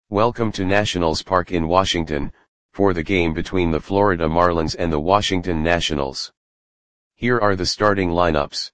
Welcome to Nationals Park in Washington, for the game between the Florida Marlins and the Washington Nationals. Here are the starting lineups.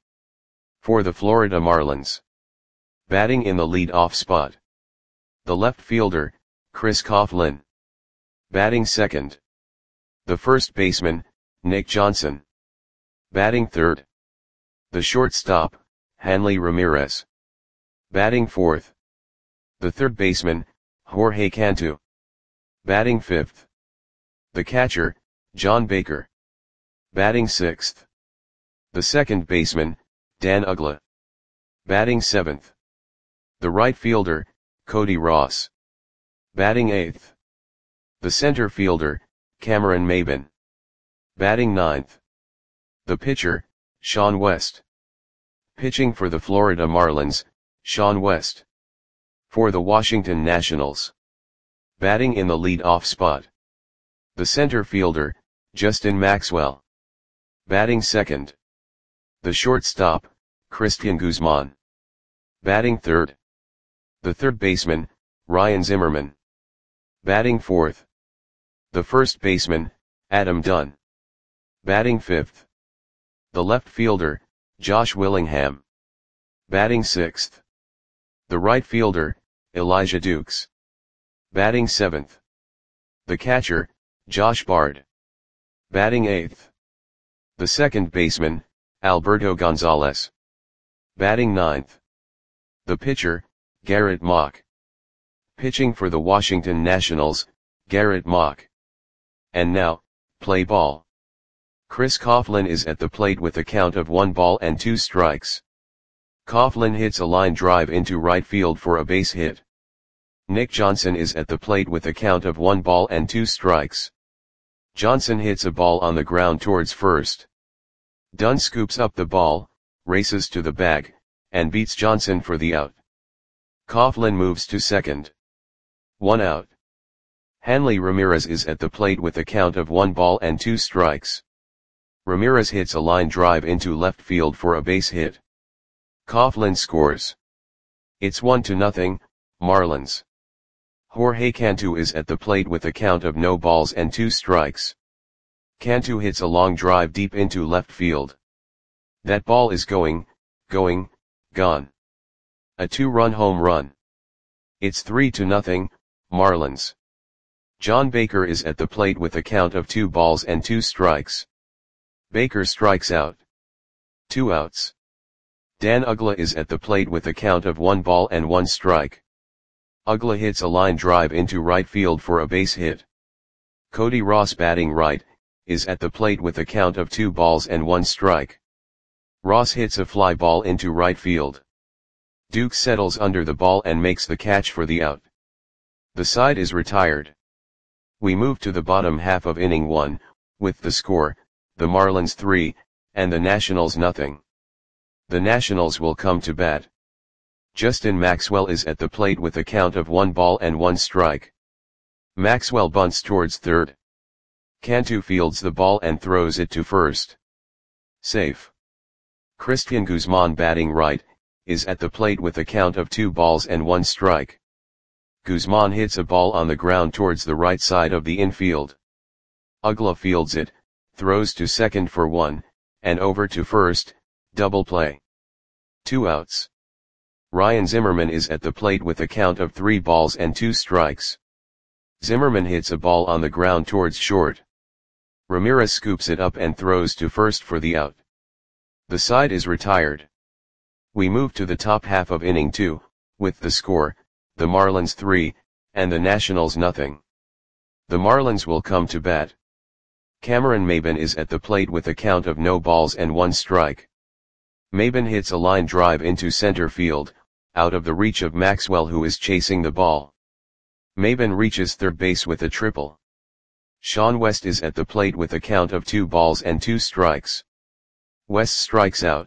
For the Florida Marlins. Batting in the lead-off spot. The left fielder, Chris Coghlan. Batting second. The first baseman, Nick Johnson. Batting third. The shortstop, Hanley Ramirez. Batting fourth. The third baseman, Jorge Cantu. Batting fifth. The catcher, John Baker. Batting sixth. The second baseman, Dan Uggla. Batting seventh. The right fielder, Cody Ross. Batting eighth. The center fielder, Cameron Maybin. Batting ninth. The pitcher, Sean West. Pitching for the Florida Marlins, Sean West. For the Washington Nationals. Batting in the lead-off spot. The center fielder, Justin Maxwell. Batting second. The shortstop, Cristian Guzman. Batting third. The third baseman, Ryan Zimmerman. Batting fourth. The first baseman, Adam Dunn. Batting fifth. The left fielder, Josh Willingham. Batting sixth. The right fielder, Elijah Dukes. Batting seventh. The catcher, Josh Bard. Batting eighth. The second baseman, Alberto Gonzalez. Batting ninth. The pitcher, Garrett Mock. Pitching for the Washington Nationals, Garrett Mock. And now, play ball. Chris Coghlan is at the plate with a count of 1-2 strikes. Coghlan hits a line drive into right field for a base hit. Nick Johnson is at the plate with a count of 1-2 strikes. Johnson hits a ball on the ground towards first. Dunn scoops up the ball, races to the bag, and beats Johnson for the out. Coghlan moves to second. 1 out. Hanley Ramirez is at the plate with a count of 1-2 strikes. Ramirez hits a line drive into left field for a base hit. Coghlan scores. It's 1-0, Marlins. Jorge Cantu is at the plate with a count of 0-2 strikes. Cantu hits a long drive deep into left field. That ball is gone. A 2-run home run. It's 3-0, Marlins. John Baker is at the plate with a count of 2-2 strikes. Baker strikes out. 2 outs. Dan Uggla is at the plate with a count of 1-1 strike. Uggla hits a line drive into right field for a base hit. Cody Ross, batting right, is at the plate with a count of 2-1 strike. Ross hits a fly ball into right field. Duke settles under the ball and makes the catch for the out. The side is retired. We move to the bottom half of inning 1, with the score, the Marlins 3, and the Nationals 0. The Nationals will come to bat. Justin Maxwell is at the plate with a count of 1-1 strike. Maxwell bunts towards third. Cantu fields the ball and throws it to first. Safe. Cristian Guzman, batting right, is at the plate with a count of 2-1 strike. Guzman hits a ball on the ground towards the right side of the infield. Uggla fields it, throws to second for 1, and over to first, double play. 2 outs. Ryan Zimmerman is at the plate with a count of 3-2 strikes. Zimmerman hits a ball on the ground towards short. Ramirez scoops it up and throws to first for the out. The side is retired. We move to the top half of inning 2, with the score, the Marlins 3, and the Nationals 0. The Marlins will come to bat. Cameron Maybin is at the plate with a count of 0-1 strike. Maybin hits a line drive into center field, out of the reach of Maxwell, who is chasing the ball. Maybin reaches third base with a triple. Sean West is at the plate with a count of 2-2 strikes. West strikes out.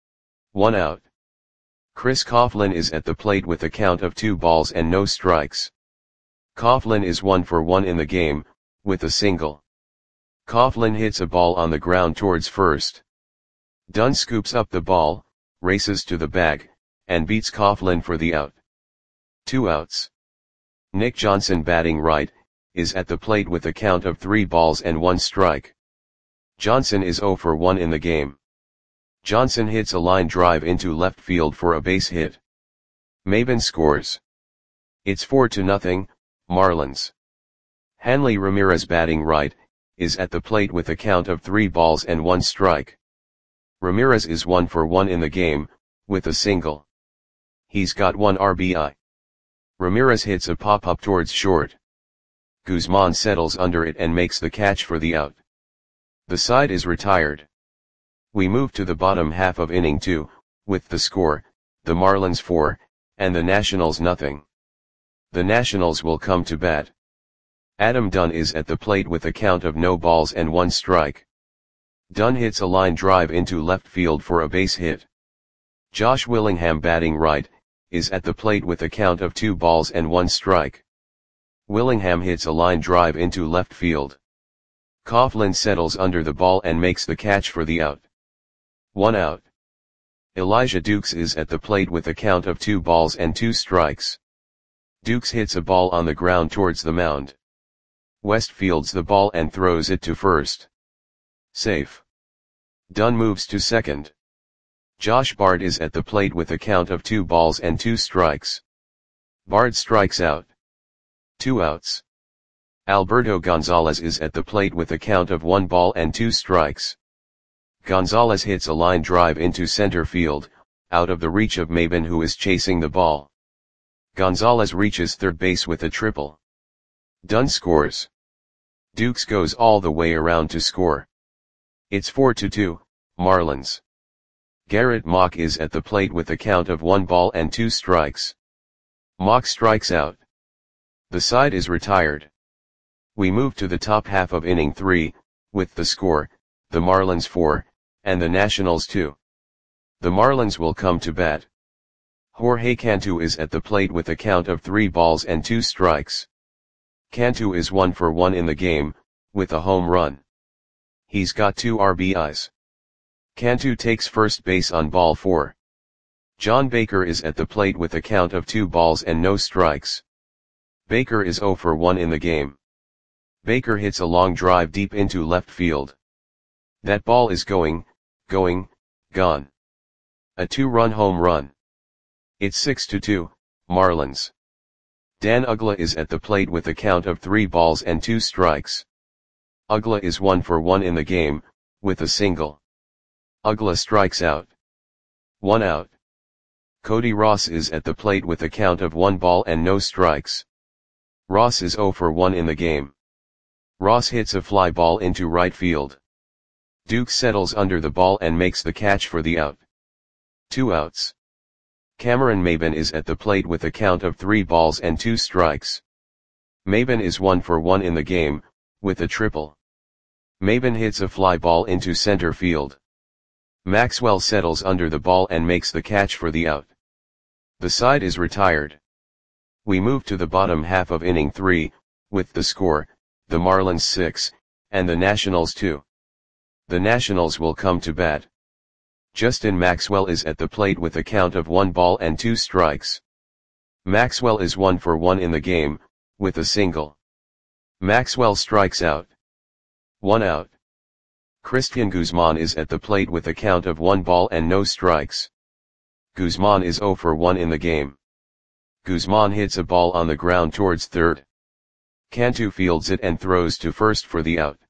1 out. Chris Coghlan is at the plate with a count of 2-0 strikes. Coghlan is 1 for 1 in the game, with a single. Coghlan hits a ball on the ground towards first. Dunn scoops up the ball, races to the bag, and beats Coghlan for the out. 2 outs. Nick Johnson batting right, is at the plate with a count of 3 balls and 1 strike. Johnson is 0 for 1 in the game. Johnson hits a line drive into left field for a base hit. Maben scores. It's 4-0, Marlins. Hanley Ramirez batting right, is at the plate with a count of 3 balls and 1 strike. Ramirez is 1 for 1 in the game, with a single. He's got 1 RBI. Ramirez hits a pop-up towards short. Guzman settles under it and makes the catch for the out. The side is retired. We move to the bottom half of inning 2, with the score, the Marlins 4, and the Nationals nothing. The Nationals will come to bat. Adam Dunn is at the plate with a count of no balls and 1 strike. Dunn hits a line drive into left field for a base hit. Josh Willingham batting right, is at the plate with a count of 2 balls and 1 strike. Willingham hits a line drive into left field. Coughlin settles under the ball and makes the catch for the out. 1 out. Elijah Dukes is at the plate with a count of 2 balls and 2 strikes. Dukes hits a ball on the ground towards the mound. West fields the ball and throws it to first. Safe. Dunn moves to second. Josh Bard is at the plate with a count of 2 balls and 2 strikes. Bard strikes out. 2 outs. Alberto Gonzalez is at the plate with a count of 1 ball and 2 strikes. Gonzalez hits a line drive into center field, out of the reach of Maben, who is chasing the ball. Gonzalez reaches third base with a triple. Dunn scores. Dukes goes all the way around to score. It's 4-2, Marlins. Garrett Mock is at the plate with a count of 1 ball and 2 strikes. Mock strikes out. The side is retired. We move to the top half of inning 3, with the score, the Marlins 4, and the Nationals 2. The Marlins will come to bat. Jorge Cantu is at the plate with a count of 3 balls and 2 strikes. Cantu is 1 for 1 in the game, with a home run. He's got 2 RBIs. Cantu takes first base on ball 4. John Baker is at the plate with a count of 2 balls and no strikes. Baker is 0 for 1 in the game. Baker hits a long drive deep into left field. That ball is gone. A 2-run home run. It's 6-2, Marlins. Dan Uggla is at the plate with a count of 3 balls and 2 strikes. Uggla is 1 for 1 in the game, with a single. Uggla strikes out. 1 out. Cody Ross is at the plate with a count of 1 ball and no strikes. Ross is 0 for 1 in the game. Ross hits a fly ball into right field. Duke settles under the ball and makes the catch for the out. 2 outs. Cameron Maben is at the plate with a count of 3 balls and 2 strikes. Maben is 1 for 1 in the game, with a triple. Maben hits a fly ball into center field. Maxwell settles under the ball and makes the catch for the out. The side is retired. We move to the bottom half of inning 3, with the score, the Marlins 6, and the Nationals 2. The Nationals will come to bat. Justin Maxwell is at the plate with a count of 1 ball and 2 strikes. Maxwell is 1 for 1 in the game, with a single. Maxwell strikes out. 1 out. Christian Guzman is at the plate with a count of 1 ball and no strikes. Guzman is 0 for 1 in the game. Guzman hits a ball on the ground towards third. Cantu fields it and throws to first for the out.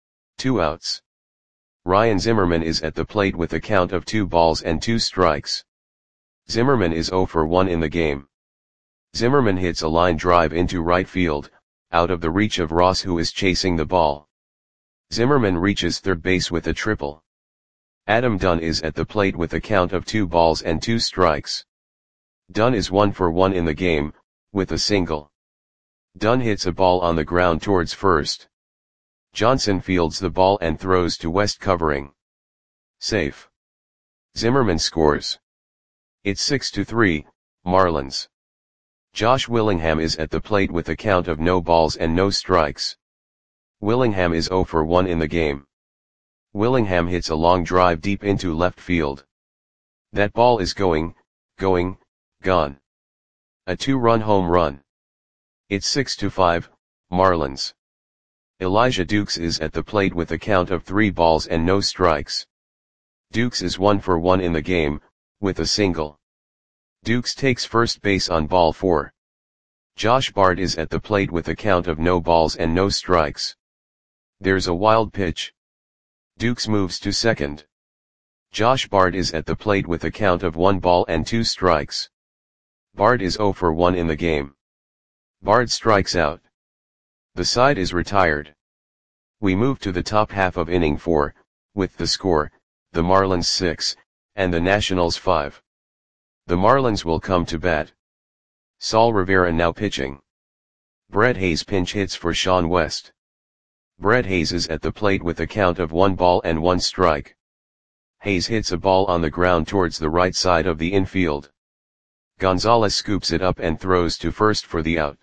2 outs. Ryan Zimmerman is at the plate with a count of 2 balls and 2 strikes. Zimmerman is 0 for 1 in the game. Zimmerman hits a line drive into right field, out of the reach of Ross, who is chasing the ball. Zimmerman reaches third base with a triple. Adam Dunn is at the plate with a count of 2 balls and 2 strikes. Dunn is 1 for 1 in the game, with a single. Dunn hits a ball on the ground towards first. Johnson fields the ball and throws to West, covering. Safe. Zimmerman scores. It's 6-3, Marlins. Josh Willingham is at the plate with a count of no balls and no strikes. Willingham is 0 for 1 in the game. Willingham hits a long drive deep into left field. That ball is gone. A 2-run home run. It's 6-5, Marlins. Elijah Dukes is at the plate with a count of 3 balls and no strikes. Dukes is 1 for 1 in the game, with a single. Dukes takes first base on ball 4. Josh Bard is at the plate with a count of no balls and no strikes. There's a wild pitch. Dukes moves to second. Josh Bard is at the plate with a count of 1 ball and 2 strikes. Bard is 0 for 1 in the game. Bard strikes out. The side is retired. We move to the top half of inning 4, with the score, the Marlins 6, and the Nationals 5. The Marlins will come to bat. Saul Rivera now pitching. Brett Hayes pinch hits for Sean West. Brett Hayes is at the plate with a count of 1 ball and 1 strike. Hayes hits a ball on the ground towards the right side of the infield. Gonzalez scoops it up and throws to first for the out.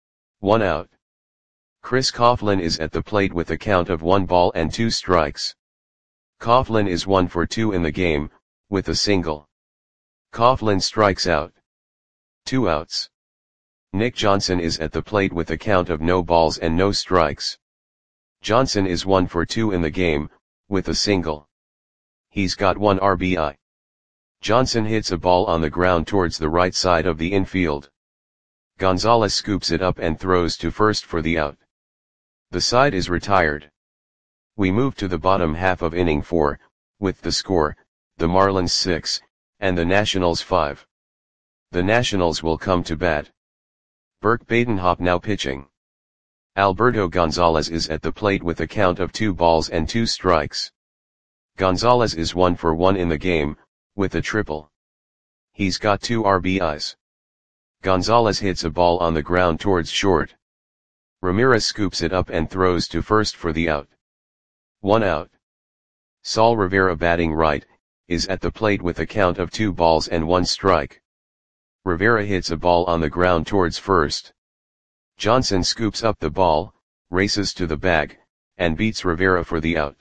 1 out. Chris Coughlin is at the plate with a count of 1 ball and 2 strikes. Coughlin is 1 for 2 in the game, with a single. Coughlin strikes out. 2 outs. Nick Johnson is at the plate with a count of no balls and no strikes. Johnson is 1 for 2 in the game, with a single. He's got 1 RBI. Johnson hits a ball on the ground towards the right side of the infield. Gonzalez scoops it up and throws to first for the out. The side is retired. We move to the bottom half of inning 4, with the score, the Marlins 6, and the Nationals 5. The Nationals will come to bat. Burke Badenhop now pitching. Alberto Gonzalez is at the plate with a count of 2 balls and 2 strikes. Gonzalez is 1 for 1 in the game, with a triple. He's got 2 RBIs. Gonzalez hits a ball on the ground towards short. Ramirez scoops it up and throws to first for the out. 1 out. Saul Rivera batting right, is at the plate with a count of 2 balls and 1 strike. Rivera hits a ball on the ground towards first. Johnson scoops up the ball, races to the bag, and beats Rivera for the out.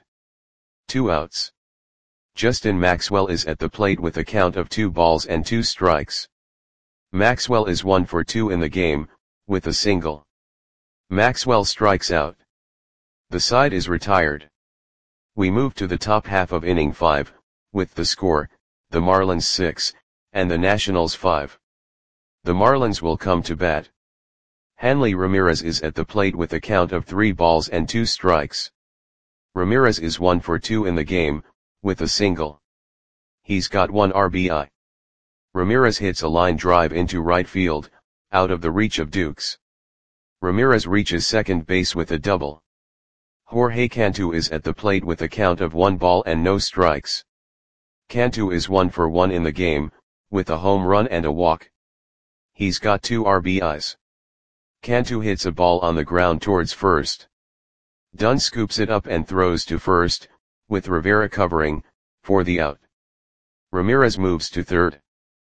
2 outs. Justin Maxwell is at the plate with a count of 2 balls and 2 strikes. Maxwell is 1 for 2 in the game, with a single. Maxwell strikes out. The side is retired. We move to the top half of inning 5, with the score, the Marlins 6, and the Nationals 5. The Marlins will come to bat. Hanley Ramirez is at the plate with a count of 3 balls and 2 strikes. Ramirez is 1 for 2 in the game, with a single. He's got 1 RBI. Ramirez hits a line drive into right field, out of the reach of Dukes. Ramirez reaches second base with a double. Jorge Cantu is at the plate with a count of 1 ball and no strikes. Cantu is 1 for 1 in the game, with a home run and a walk. He's got 2 RBIs. Cantu hits a ball on the ground towards first. Dunn scoops it up and throws to first, with Rivera covering, for the out. Ramirez moves to third.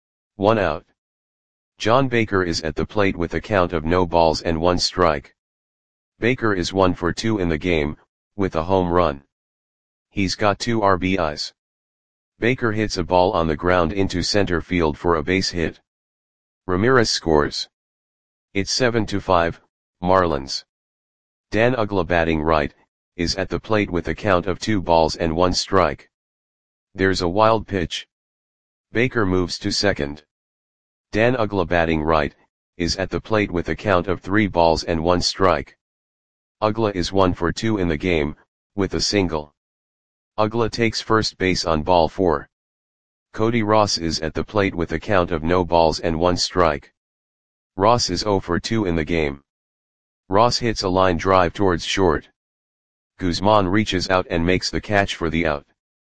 1 out. John Baker is at the plate with a count of no balls and 1 strike. Baker is 1 for 2 in the game, with a home run. He's got 2 RBIs. Baker hits a ball on the ground into center field for a base hit. Ramirez scores. It's 7-5, Marlins. Dan Uggla batting right, is at the plate with a count of 2 balls and 1 strike. There's a wild pitch. Baker moves to second. Dan Uggla batting right, is at the plate with a count of 3 balls and 1 strike. Uggla is 1 for 2 in the game, with a single. Uggla takes first base on ball 4. Cody Ross is at the plate with a count of no balls and 1 strike. Ross is 0 for 2 in the game. Ross hits a line drive towards short. Guzman reaches out and makes the catch for the out.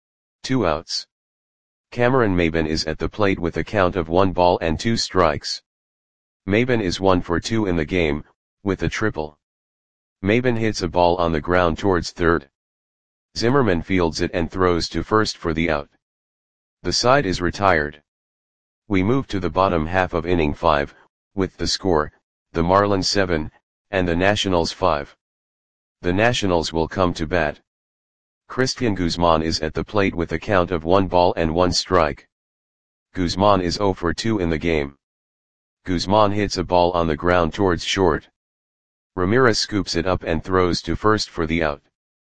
2 outs. Cameron Maybin is at the plate with a count of 1 ball and 2 strikes. Maybin is 1 for 2 in the game, with a triple. Maybin hits a ball on the ground towards third. Zimmerman fields it and throws to first for the out. The side is retired. We move to the bottom half of inning 5, with the score, the Marlins 7, and the Nationals 5. The Nationals will come to bat. Christian Guzman is at the plate with a count of 1 ball and 1 strike. Guzman is 0 for 2 in the game. Guzman hits a ball on the ground towards short. Ramirez scoops it up and throws to first for the out.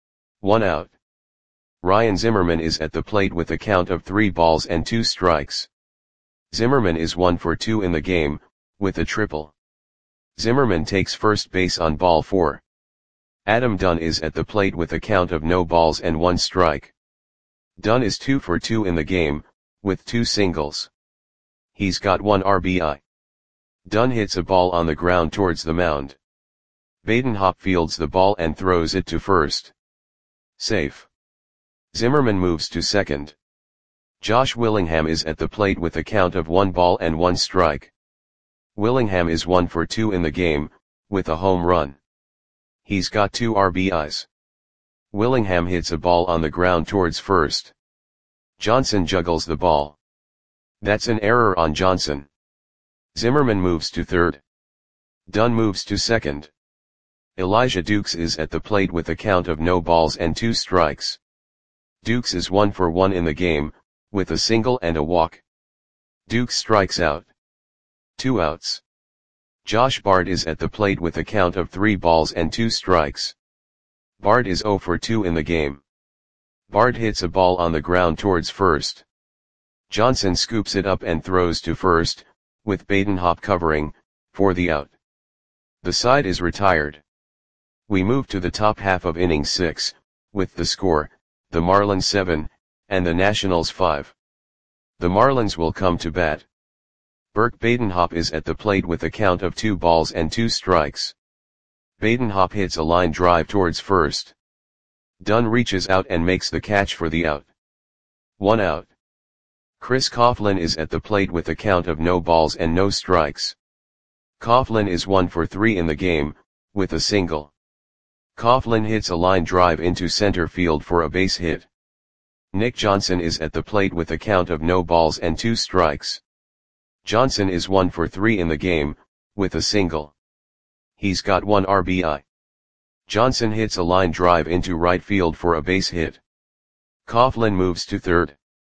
1 out. Ryan Zimmerman is at the plate with a count of 3 balls and 2 strikes. Zimmerman is 1 for 2 in the game, with a triple. Zimmerman takes first base on ball 4. Adam Dunn is at the plate with a count of no balls and 1 strike. Dunn is 2 for 2 in the game, with 2 singles. He's got 1 RBI. Dunn hits a ball on the ground towards the mound. Badenhop fields the ball and throws it to first. Safe. Zimmerman moves to second. Josh Willingham is at the plate with a count of 1 ball and 1 strike. Willingham is 1 for 2 in the game, with a home run. He's got 2 RBIs. Willingham hits a ball on the ground towards first. Johnson juggles the ball. That's an error on Johnson. Zimmerman moves to third. Dunn moves to second. Elijah Dukes is at the plate with a count of no balls and 2 strikes. Dukes is 1 for 1 in the game, with a single and a walk. Dukes strikes out. 2 outs. Josh Bard is at the plate with a count of 3 balls and 2 strikes. Bard is 0 for 2 in the game. Bard hits a ball on the ground towards first. Johnson scoops it up and throws to first, with Badenhop covering, for the out. The side is retired. We move to the top half of inning 6, with the score, the Marlins 7, and the Nationals 5. The Marlins will come to bat. Burke Badenhop is at the plate with a count of 2 balls and 2 strikes. Badenhop hits a line drive towards first. Dunn reaches out and makes the catch for the out. 1 out. Chris Coughlin is at the plate with a count of no balls and no strikes. Coughlin is 1 for 3 in the game, with a single. Coughlin hits a line drive into center field for a base hit. Nick Johnson is at the plate with a count of no balls and 2 strikes. Johnson is 1 for 3 in the game, with a single. He's got 1 RBI. Johnson hits a line drive into right field for a base hit. Coughlin moves to third.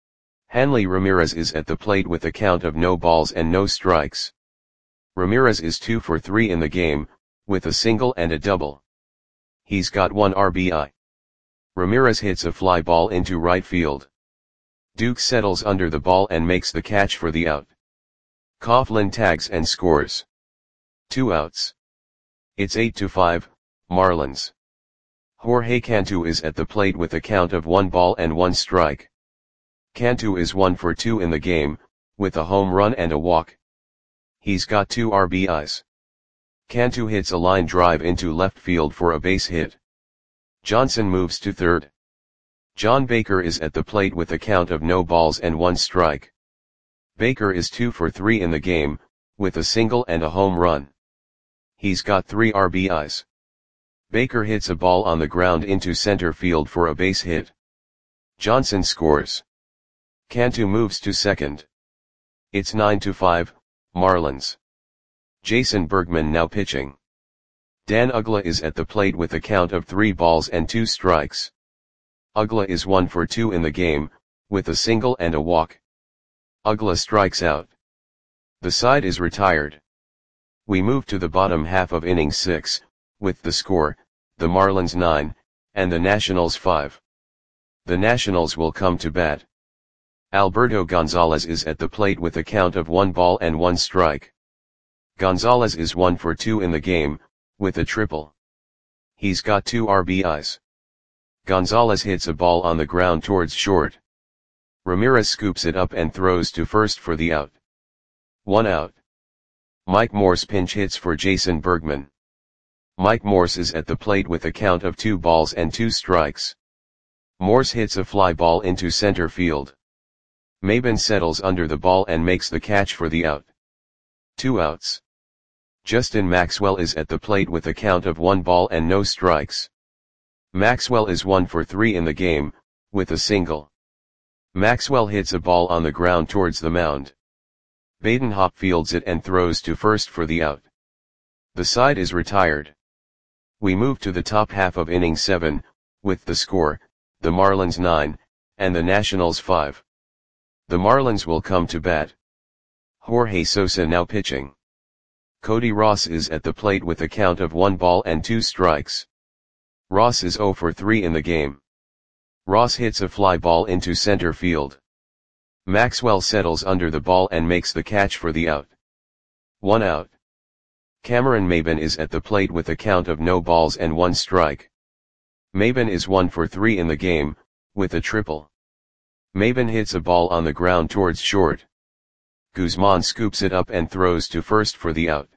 Hanley Ramirez is at the plate with a count of no balls and no strikes. Ramirez is 2 for 3 in the game, with a single and a double. He's got 1 RBI. Ramirez hits a fly ball into right field. Duke settles under the ball and makes the catch for the out. Coughlin tags and scores. 2 outs. It's 8-5, Marlins. Jorge Cantu is at the plate with a count of 1 ball and 1 strike. Cantu is 1 for 2 in the game, with a home run and a walk. He's got 2 RBIs. Cantu hits a line drive into left field for a base hit. Johnson moves to third. John Baker is at the plate with a count of no balls and 1 strike. Baker is 2 for 3 in the game, with a single and a home run. He's got 3 RBIs. Baker hits a ball on the ground into center field for a base hit. Johnson scores. Cantu moves to second. It's 9-5, Marlins. Jason Bergman now pitching. Dan Uggla is at the plate with a count of 3 balls and 2 strikes. Uggla is 1 for 2 in the game, with a single and a walk. Uggla strikes out. The side is retired. We move to the bottom half of inning 6, with the score, the Marlins 9, and the Nationals 5. The Nationals will come to bat. Alberto Gonzalez is at the plate with a count of 1 ball and 1 strike. Gonzalez is 1 for 2 in the game, with a triple. He's got 2 RBIs. Gonzalez hits a ball on the ground towards short. Ramirez scoops it up and throws to first for the out. 1 out. Mike Morse pinch hits for Jason Bergman. Mike Morse is at the plate with a count of 2 balls and 2 strikes. Morse hits a fly ball into center field. Maben settles under the ball and makes the catch for the out. 2 outs. Justin Maxwell is at the plate with a count of 1 ball and no strikes. Maxwell is 1 for 3 in the game, with a single. Maxwell hits a ball on the ground towards the mound. Badenhop fields it and throws to first for the out. The side is retired. We move to the top half of inning 7, with the score, the Marlins 9, and the Nationals 5. The Marlins will come to bat. Jorge Sosa now pitching. Cody Ross is at the plate with a count of 1 ball and 2 strikes. Ross is 0 for 3 in the game. Ross hits a fly ball into center field. Maxwell settles under the ball and makes the catch for the out. 1 out. Cameron Maybin is at the plate with a count of no balls and 1 strike. Maybin is 1 for 3 in the game, with a triple. Maybin hits a ball on the ground towards short. Guzman scoops it up and throws to first for the out.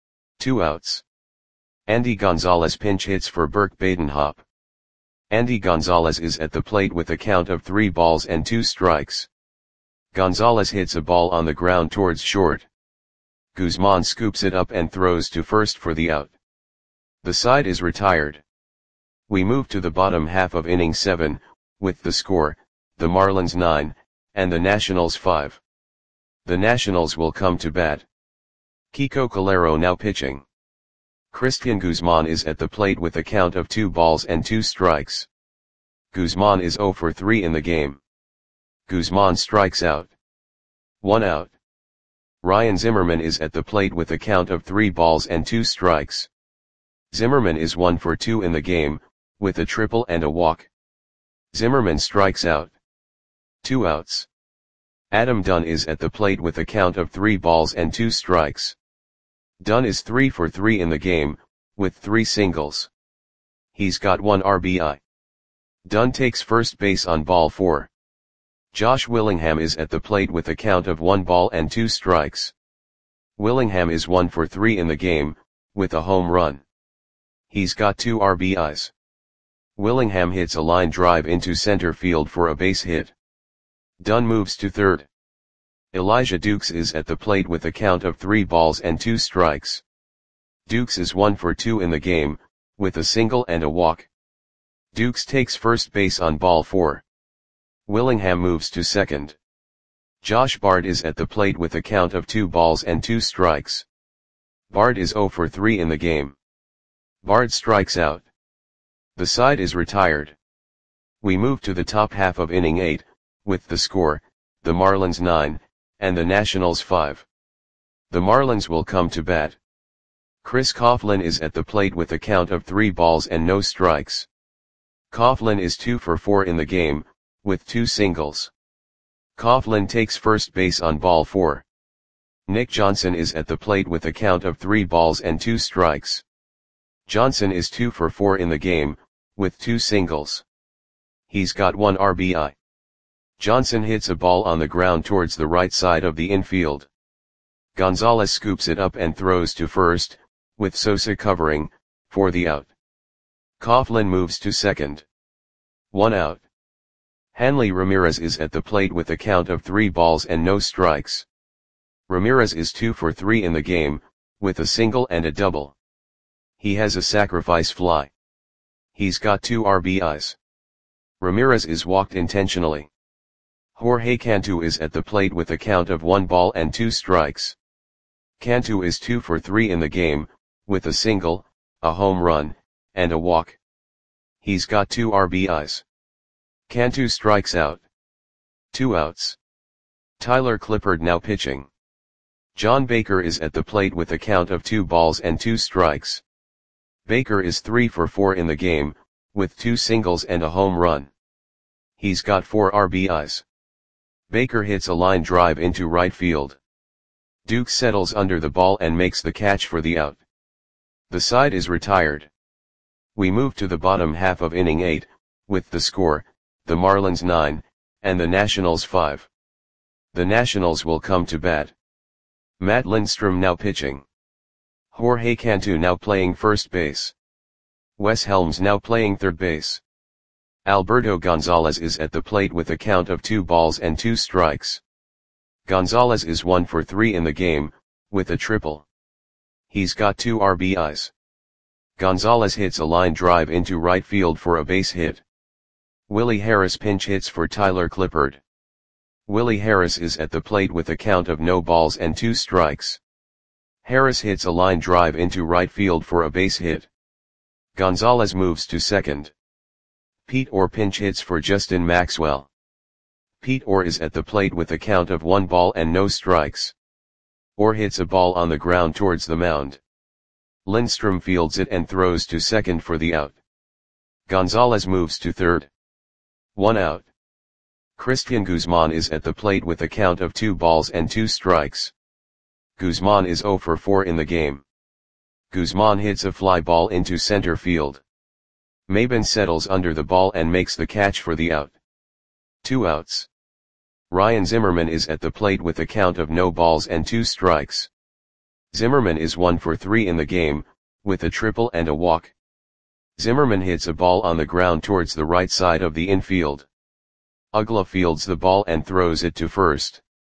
2 outs. Andy Gonzalez pinch hits for Burke Badenhop. Andy Gonzalez is at the plate with a count of 3 balls and 2 strikes. Gonzalez hits a ball on the ground towards short. Guzman scoops it up and throws to first for the out. The side is retired. We move to the bottom half of inning 7, with the score, the Marlins 9, and the Nationals 5. The Nationals will come to bat. Kiko Calero now pitching. Christian Guzman is at the plate with a count of 2 balls and 2 strikes. Guzman is 0 for 3 in the game. Guzman strikes out. 1 out. Ryan Zimmerman is at the plate with a count of 3 balls and 2 strikes. Zimmerman is 1 for 2 in the game, with a triple and a walk. Zimmerman strikes out. 2 outs. Adam Dunn is at the plate with a count of 3 balls and 2 strikes. Dunn is 3 for 3 in the game, with 3 singles. He's got 1 RBI. Dunn takes first base on ball 4. Josh Willingham is at the plate with a count of 1 ball and 2 strikes. Willingham is 1 for 3 in the game, with a home run. He's got 2 RBIs. Willingham hits a line drive into center field for a base hit. Dunn moves to third. Elijah Dukes is at the plate with a count of 3 balls and 2 strikes. Dukes is 1 for 2 in the game, with a single and a walk. Dukes takes first base on ball 4. Willingham moves to second. Josh Bard is at the plate with a count of 2 balls and 2 strikes. Bard is 0 for 3 in the game. Bard strikes out. The side is retired. We move to the top half of inning 8, with the score, the Marlins 9, and the Nationals 5. The Marlins will come to bat. Chris Coughlin is at the plate with a count of 3 balls and no strikes. Coughlin is 2 for 4 in the game, with 2 singles. Coughlin takes first base on ball 4. Nick Johnson is at the plate with a count of 3 balls and 2 strikes. Johnson is 2 for 4 in the game, with 2 singles. He's got 1 RBI. Johnson hits a ball on the ground towards the right side of the infield. Gonzalez scoops it up and throws to first, with Sosa covering, for the out. Coughlin moves to second. 1 out. Hanley Ramirez is at the plate with a count of 3 balls and no strikes. Ramirez is 2 for 3 in the game, with a single and a double. He has a sacrifice fly. He's got 2 RBIs. Ramirez is walked intentionally. Jorge Cantu is at the plate with a count of 1 ball and 2 strikes. Cantu is 2 for 3 in the game, with a single, a home run, and a walk. He's got 2 RBIs. Cantu strikes out. 2 outs. Tyler Clippard now pitching. John Baker is at the plate with a count of 2 balls and 2 strikes. Baker is 3 for 4 in the game, with 2 singles and a home run. He's got 4 RBIs. Baker hits a line drive into right field. Duke settles under the ball and makes the catch for the out. The side is retired. We move to the bottom half of inning 8, with the score, the Marlins 9, and the Nationals 5. The Nationals will come to bat. Matt Lindstrom now pitching. Jorge Cantu now playing first base. Wes Helms now playing third base. Alberto Gonzalez is at the plate with a count of 2 balls and 2 strikes. Gonzalez is 1 for 3 in the game, with a triple. He's got 2 RBIs. Gonzalez hits a line drive into right field for a base hit. Willie Harris pinch hits for Tyler Clippard. Willie Harris is at the plate with a count of no balls and 2 strikes. Harris hits a line drive into right field for a base hit. Gonzalez moves to second. Pete Orr pinch hits for Justin Maxwell. Pete Orr is at the plate with a count of 1 ball and no strikes. or hits a ball on the ground towards the mound. Lindstrom fields it and throws to second for the out. Gonzalez moves to third. 1 out. Christian Guzman is at the plate with a count of 2 balls and 2 strikes. Guzman is 0 for 4 in the game. Guzman hits a fly ball into center field. Maben settles under the ball and makes the catch for the out. 2 outs. Ryan Zimmerman is at the plate with a count of no balls and 2 strikes. Zimmerman is 1 for 3 in the game, with a triple and a walk. Zimmerman hits a ball on the ground towards the right side of the infield. Uggla fields the ball and throws it to first.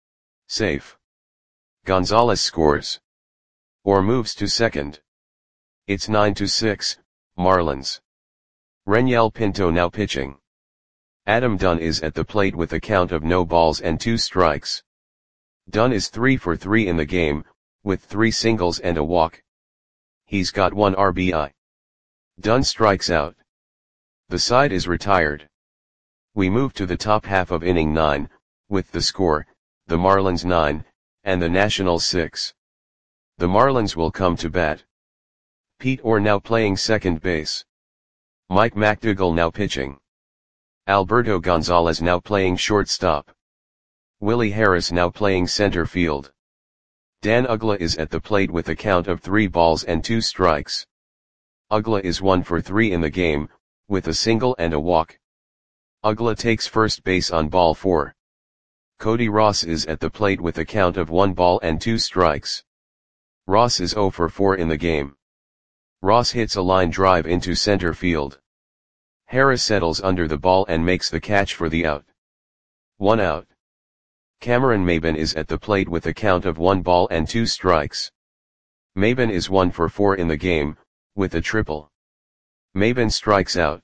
Safe. Gonzalez scores. Or moves to second. It's 9-6, Marlins. Renyel Pinto now pitching. Adam Dunn is at the plate with a count of no balls and 2 strikes. Dunn is 3 for 3 in the game, with 3 singles and a walk. He's got 1 RBI. Dunn strikes out. The side is retired. We move to the top half of inning 9, with the score, the Marlins 9, and the Nationals 6. The Marlins will come to bat. Pete Orr now playing second base. Mike McDougall now pitching. Alberto Gonzalez now playing shortstop. Willie Harris now playing center field. Dan Uggla is at the plate with a count of 3 balls and 2 strikes. Uggla is 1 for 3 in the game, with a single and a walk. Uggla takes first base on ball 4. Cody Ross is at the plate with a count of 1 ball and 2 strikes. Ross is 0 for 4 in the game. Ross hits a line drive into center field. Harris settles under the ball and makes the catch for the out. 1 out. Cameron Maben is at the plate with a count of 1 ball and 2 strikes. Maben is 1 for 4 in the game, with a triple. Maben strikes out.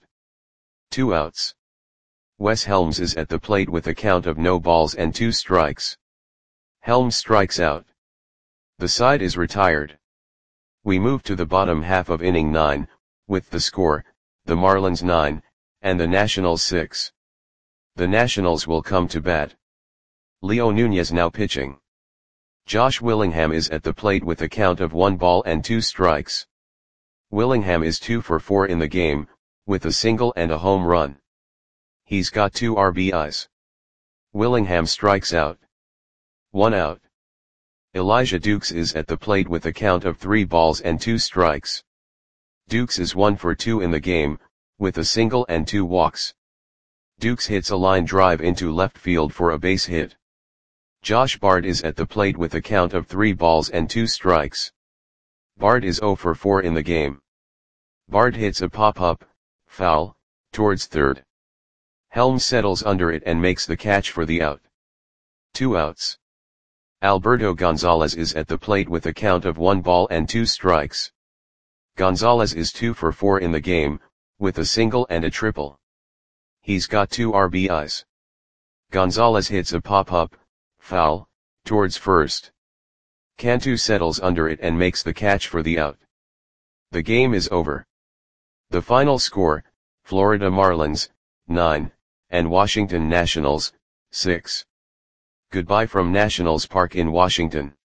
2 outs. Wes Helms is at the plate with a count of no balls and 2 strikes. Helms strikes out. The side is retired. We move to the bottom half of inning 9, with the score, the Marlins 9, and the Nationals 6. The Nationals will come to bat. Leo Nunez now pitching. Josh Willingham is at the plate with a count of 1 ball and 2 strikes. Willingham is 2 for 4 in the game, with a single and a home run. He's got 2 RBIs. Willingham strikes out. 1 out. Elijah Dukes is at the plate with a count of 3 balls and 2 strikes. Dukes is 1 for 2 in the game, with a single and 2 walks. Dukes hits a line drive into left field for a base hit. Josh Bard is at the plate with a count of 3 balls and 2 strikes. Bard is 0 for 4 in the game. Bard hits a pop-up, foul, towards third. Helms settles under it and makes the catch for the out. 2 outs. Alberto Gonzalez is at the plate with a count of 1 ball and 2 strikes. Gonzalez is 2 for 4 in the game, with a single and a triple. He's got 2 RBIs. Gonzalez hits a pop-up, foul, towards first. Cantu settles under it and makes the catch for the out. The game is over. The final score, Florida Marlins, 9, and Washington Nationals, 6. Goodbye from Nationals Park in Washington.